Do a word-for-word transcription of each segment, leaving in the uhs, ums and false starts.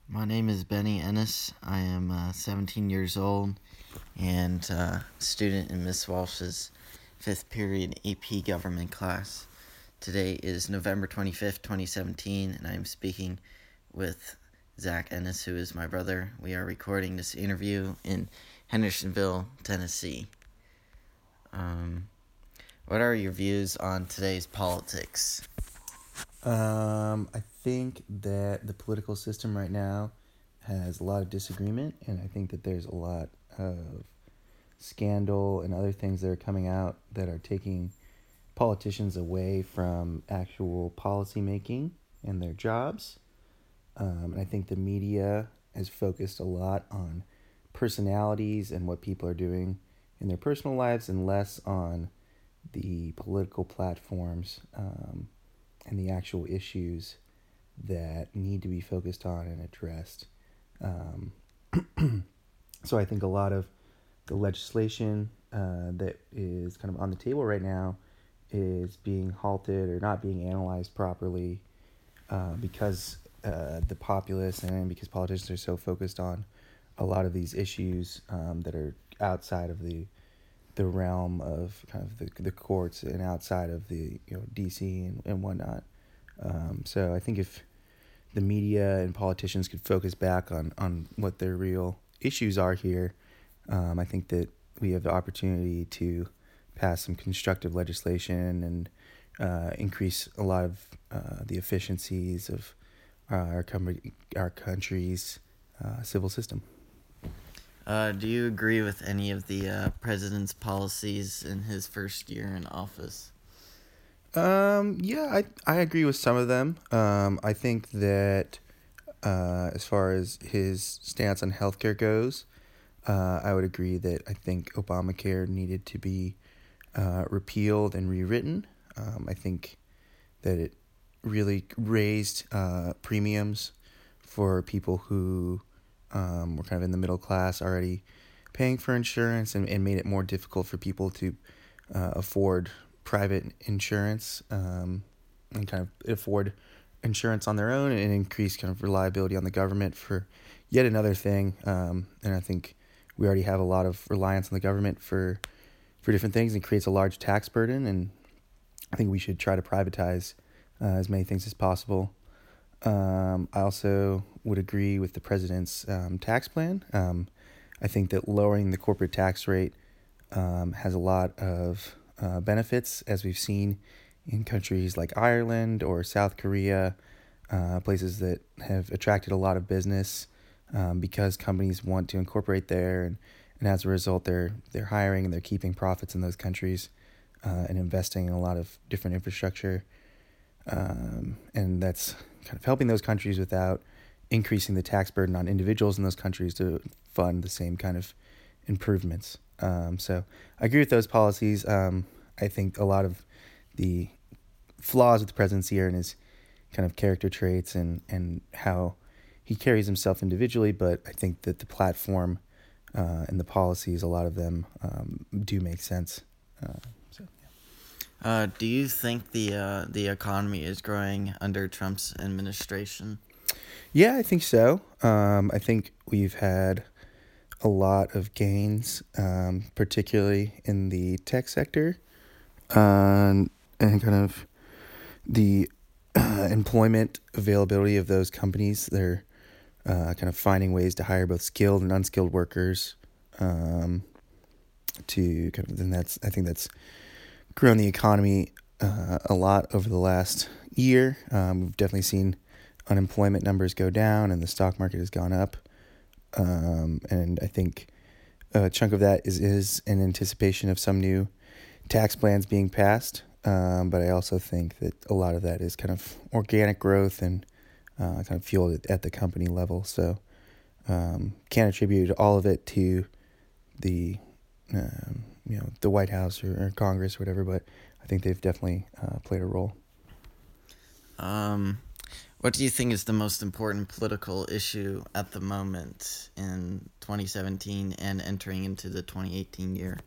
My name is Benny Ennis. I am uh, seventeen years old and uh, student in Miss Walsh's fifth period A P Government class. Today is November twenty-fifth, twenty seventeen, and I am speaking with Zach Ennis, who is my brother. We are recording this interview in Hendersonville, Tennessee. Um, what are your views on today's politics? Um, I think that the political system right now has a lot of disagreement, and I think that there's a lot of scandal and other things that are coming out that are taking politicians away from actual policy making and their jobs. Um, and I think the media has focused a lot on personalities and what people are doing in their personal lives and less on the political platforms um, and the actual issues that need to be focused on and addressed. Um, so I think a lot of the legislation uh, that is kind of on the table right now is being halted or not being analyzed properly uh, because uh, the populace and because politicians are so focused on a lot of these issues um, that are outside of the the realm of kind of the the courts and outside of the you know D C and, and whatnot. Um, so I think if the media and politicians could focus back on, on what their real issues are here, um, I think that we have the opportunity to pass some constructive legislation and uh, increase a lot of uh, the efficiencies of uh, our, com- our country's uh, civil system. Uh, do you agree with any of the uh, president's policies in his first year in office? Um, yeah, I, I agree with some of them. Um, I think that uh, as far as his stance on healthcare goes, uh, I would agree that I think Obamacare needed to be uh, repealed and rewritten. Um, I think that it really raised uh, premiums for people who um, were kind of in the middle class already paying for insurance and, and made it more difficult for people to uh, afford private insurance um, and kind of afford insurance on their own and increase kind of reliability on the government for yet another thing. Um, and I think we already have a lot of reliance on the government for for different things and creates a large tax burden. And I think we should try to privatize uh, as many things as possible. Um, I also would agree with the president's um, tax plan. Um, I think that lowering the corporate tax rate um, has a lot of uh, benefits, as we've seen in countries like Ireland or South Korea, uh, places that have attracted a lot of business um, because companies want to incorporate there, and, and as a result, they're they're hiring and they're keeping profits in those countries uh, and investing in a lot of different infrastructure, um, and that's kind of helping those countries without increasing the tax burden on individuals in those countries to fund the same kind of improvements. Um, so I agree with those policies. Um, I think a lot of the flaws with the presidency are in his kind of character traits and, and how he carries himself individually, but I think that the platform uh, and the policies, a lot of them um, do make sense. Uh, so, yeah. Uh, do you think the uh, the economy is growing under Trump's administration? Yeah, I think so. Um, I think we've had a lot of gains, um, particularly in the tech sector, um, and kind of the uh, employment availability of those companies. They're uh, kind of finding ways to hire both skilled and unskilled workers. Um, to kind of, and that's I think that's grown the economy uh, a lot over the last year. Um, we've definitely seen unemployment numbers go down, and the stock market has gone up. Um, and I think a chunk of that is is in anticipation of some new tax plans being passed. Um, but I also think that a lot of that is kind of organic growth and uh, kind of fueled at the company level. So um, can't attribute all of it to the um, you know the White House or, or Congress or whatever, but I think they've definitely uh, played a role. Um, what do you think is the most important political issue at the moment in twenty seventeen and entering into the twenty eighteen year?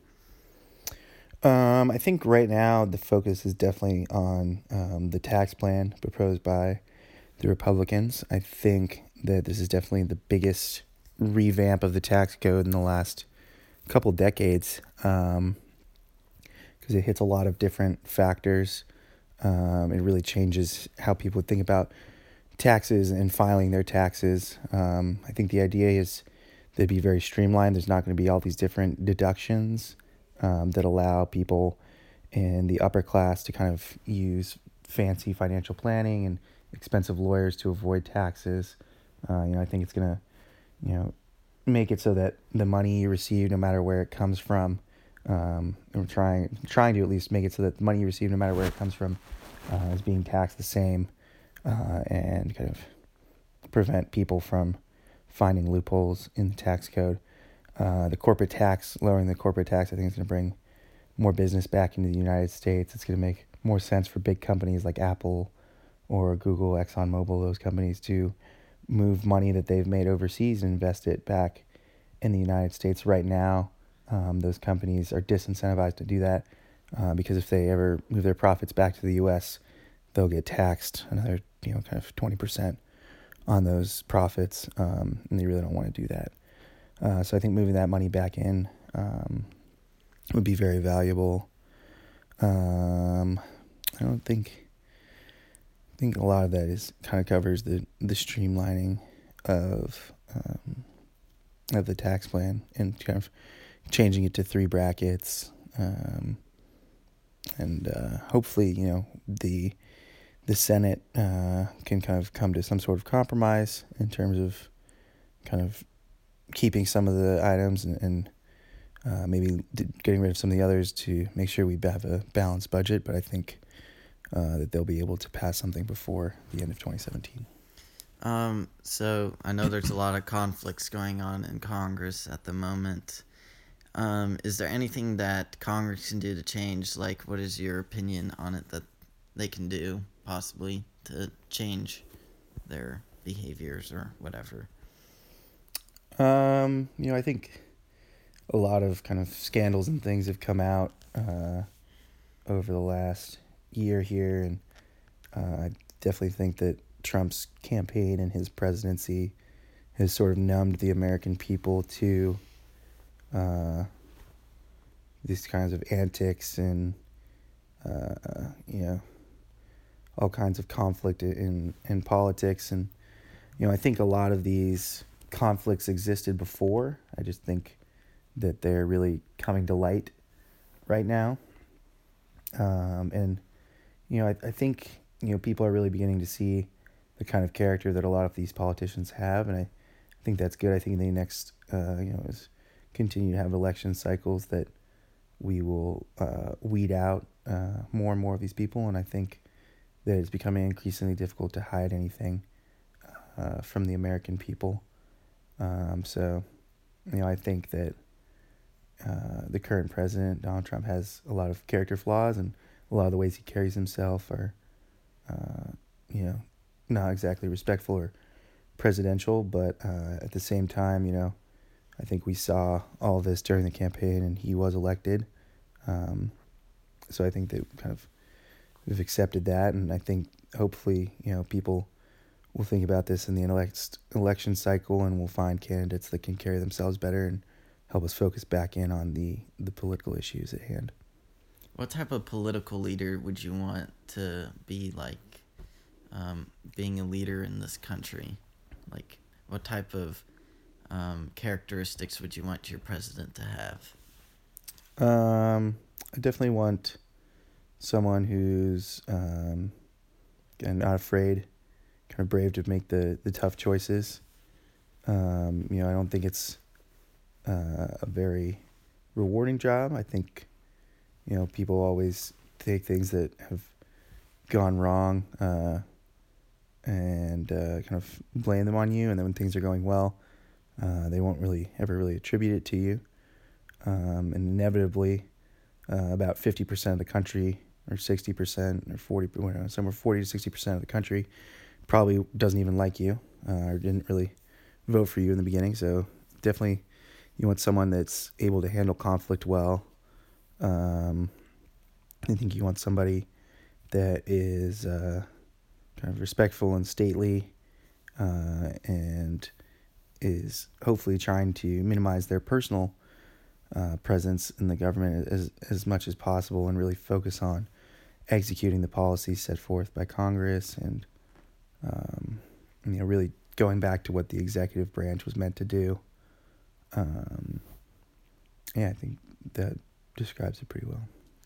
Um, I think right now the focus is definitely on um, the tax plan proposed by the Republicans. I think that this is definitely the biggest revamp of the tax code in the last couple decades, um, because it hits a lot of different factors. Um, it really changes how people think about taxes and filing their taxes. Um, I think the idea is they'd be very streamlined. There's not going to be all these different deductions um, that allow people in the upper class to kind of use fancy financial planning and expensive lawyers to avoid taxes. Uh, you know, I think it's going to, you know, make it so that the money you receive, no matter where it comes from, um, we're trying trying to at least make it so that the money you receive, no matter where it comes from, uh, is being taxed the same, uh, and kind of prevent people from finding loopholes in the tax code. Uh, the corporate tax, lowering the corporate tax, I think is going to bring more business back into the United States. It's going to make more sense for big companies like Apple or Google, ExxonMobil, those companies to move money that they've made overseas and invest it back in the United States. Right now, um, those companies are disincentivized to do that uh, because if they ever move their profits back to the U S, they'll get taxed another, you know, kind of twenty percent on those profits, um, and they really don't want to do that. Uh, so I think moving that money back in um, would be very valuable. Um, I don't think I think a lot of that is kind of covers the the streamlining of um, of the tax plan and kind of changing it to three brackets, um, and uh, hopefully, you know, the the Senate uh, can kind of come to some sort of compromise in terms of kind of keeping some of the items and, and uh, maybe getting rid of some of the others to make sure we have a balanced budget. But I think uh, that they'll be able to pass something before the end of twenty seventeen. Um, so I know there's a lot of conflicts going on in Congress at the moment. Um, is there anything that Congress can do to change? Like, what is your opinion on it that they can do, possibly, to change their behaviors or whatever? Um, you know, I think a lot of kind of scandals and things have come out uh, over the last year here, and uh, I definitely think that Trump's campaign and his presidency has sort of numbed the American people to uh, these kinds of antics and, uh, you know, all kinds of conflict in, in politics. And, you know, I think a lot of these conflicts existed before. I just think that they're really coming to light right now. Um, and, you know, I, I think, you know, people are really beginning to see the kind of character that a lot of these politicians have. And I think that's good. I think the next, uh, you know, is continue to have election cycles that we will uh, weed out uh, more and more of these people. And I think that it's becoming increasingly difficult to hide anything uh, from the American people. Um, so, you know, I think that uh, the current president, Donald Trump, has a lot of character flaws, and a lot of the ways he carries himself are, uh, you know, not exactly respectful or presidential. But uh, at the same time, you know, I think we saw all this during the campaign, and he was elected. Um, so I think that kind of we've accepted that, and I think hopefully, you know, people will think about this in the elect- election cycle, and we'll find candidates that can carry themselves better and help us focus back in on the, the political issues at hand. What type of political leader would you want to be, like, um, being a leader in this country? Like, what type of um, characteristics would you want your president to have? Um, I definitely want someone who's um, again, not afraid, kind of brave to make the, the tough choices. Um, you know, I don't think it's uh, a very rewarding job. I think, you know, people always take things that have gone wrong uh, and uh, kind of blame them on you, and then when things are going well, uh, they won't really ever really attribute it to you. Um, and inevitably, uh, about fifty percent of the country, or sixty percent, or forty, somewhere forty to sixty percent of the country probably doesn't even like you, uh, or didn't really vote for you in the beginning. So definitely you want someone that's able to handle conflict well. Um, I think you want somebody that is uh, kind of respectful and stately, uh, and is hopefully trying to minimize their personal uh, presence in the government as as much as possible, and really focus on executing the policies set forth by Congress, and um, you know, really going back to what the executive branch was meant to do. Um, yeah, I think that describes it pretty well.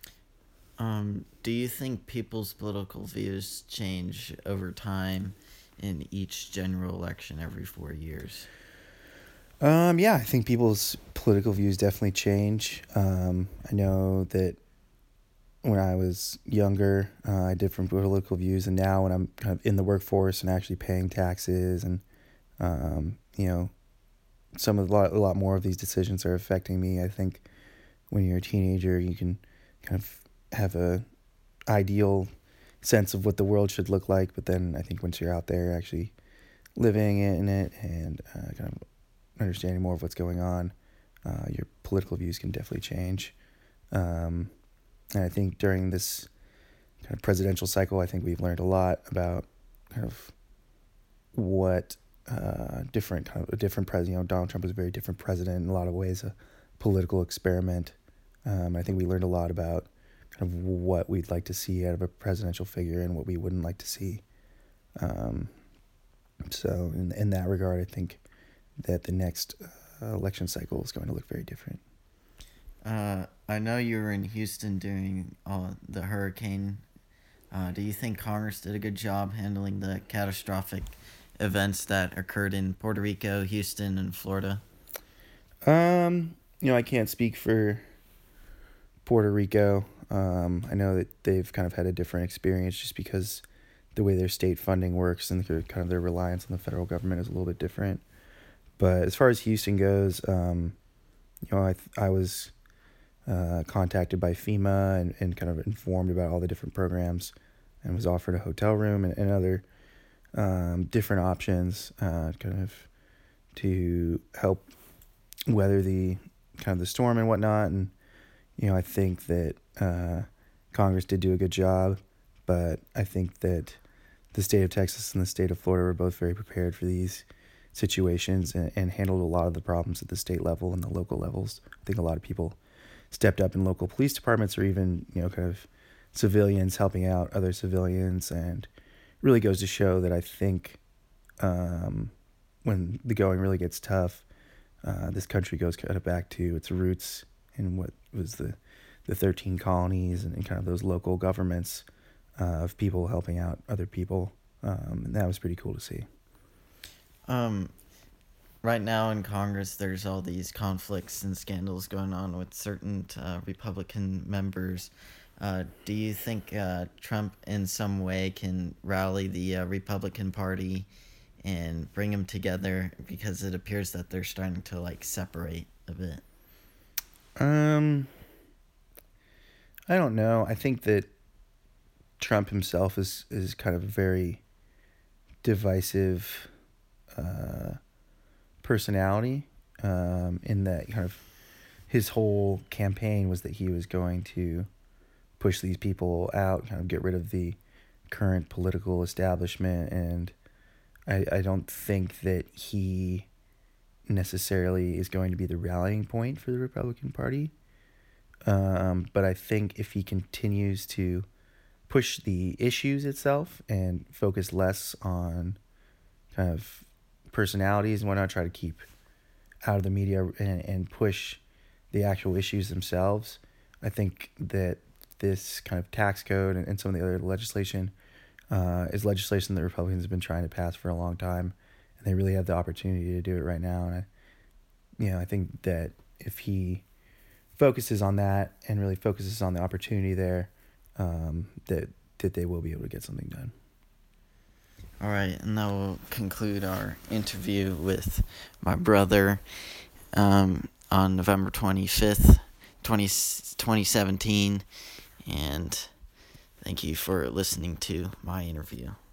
Um, do you think people's political views change over time in each general election every four years? Um, yeah, I think people's political views definitely change. Um, I know that when I was younger, uh, I had different political views, and now when I'm kind of in the workforce and actually paying taxes, and um, you know, some of a lot, a lot more of these decisions are affecting me. I think when you're a teenager, you can kind of have a ideal sense of what the world should look like, but then I think once you're out there actually living in it and uh, kind of understanding more of what's going on, uh, your political views can definitely change. Um, and I think during this kind of presidential cycle, I think we've learned a lot about kind of what uh, different kind of a different president. You know, Donald Trump was a very different president in a lot of ways, a political experiment. Um, I think we learned a lot about kind of what we'd like to see out of a presidential figure and what we wouldn't like to see. Um, so in in that regard, I think that the next uh, election cycle is going to look very different. Uh, I know you were in Houston during uh, the hurricane. Uh, do you think Congress did a good job handling the catastrophic events that occurred in Puerto Rico, Houston, and Florida? Um, you know, I can't speak for Puerto Rico. Um, I know that they've kind of had a different experience just because the way their state funding works and kind of their reliance on the federal government is a little bit different. But as far as Houston goes, um, you know, I I was uh, contacted by FEMA and, and kind of informed about all the different programs, and was offered a hotel room and, and other um, different options, uh, kind of to help weather the kind of the storm and whatnot. And you know, I think that uh, Congress did do a good job, but I think that the state of Texas and the state of Florida were both very prepared for these situations and, and handled a lot of the problems at the state level and the local levels. I think a lot of people stepped up in local police departments, or even, you know, kind of civilians helping out other civilians, and really goes to show that I think um, when the going really gets tough, uh, this country goes kind of back to its roots in what was the, the thirteen colonies and, and kind of those local governments uh, of people helping out other people. Um, and that was pretty cool to see. Um, right now in Congress, there's all these conflicts and scandals going on with certain uh, Republican members. Uh, do you think uh, Trump in some way can rally the uh, Republican Party and bring them together? Because it appears that they're starting to like separate a bit. Um, I don't know. I think that Trump himself is, is kind of a very divisive uh, personality, um, in that kind of his whole campaign was that he was going to push these people out, kind of get rid of the current political establishment. And I, I don't think that he necessarily is going to be the rallying point for the Republican Party. Um, but I think if he continues to push the issues itself and focus less on kind of personalities and whatnot, try to keep out of the media and, and push the actual issues themselves, I think that this kind of tax code and, and some of the other legislation uh, is legislation that Republicans have been trying to pass for a long time, and they really have the opportunity to do it right now. And I, you know, I think that if he focuses on that and really focuses on the opportunity there, um, that that they will be able to get something done. All right, and that will conclude our interview with my brother um, on November twenty-fifth, twenty, twenty seventeen. And thank you for listening to my interview.